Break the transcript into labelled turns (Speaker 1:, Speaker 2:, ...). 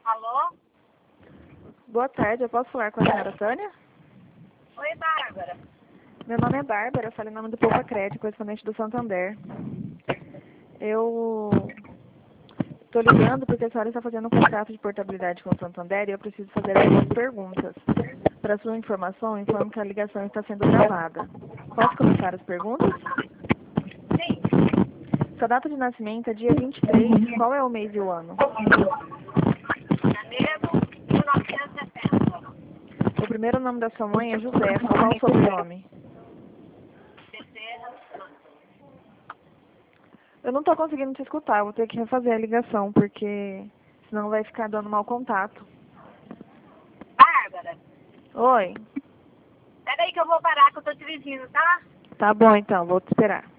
Speaker 1: Alô?
Speaker 2: Boa tarde, eu posso falar com a senhora Tânia?
Speaker 1: Oi, Bárbara.
Speaker 2: Meu nome é Bárbara, eu falo em nome do Poupa Crédito, correspondente do Santander. Eu estou ligando porque a senhora está fazendo um contrato de portabilidade com o Santander e eu preciso fazer algumas perguntas. Para sua informação, informo que a ligação está sendo gravada. Posso começar as perguntas?
Speaker 1: Sim,
Speaker 2: Sua data de nascimento é dia 23, qual é o mês e o ano?
Speaker 1: janeiro de 1970.
Speaker 2: O primeiro nome da sua mãe é Josefa, qual o sobrenome?
Speaker 1: Bezerra Santos.
Speaker 2: Eu não estou conseguindo te escutar, eu vou ter que refazer a ligação, porque senão vai ficar dando mau contato.
Speaker 1: Bárbara,
Speaker 2: Oi,
Speaker 1: pega aí que eu vou parar que eu tô te dirigindo, tá?
Speaker 2: tá bom então, vou te esperar.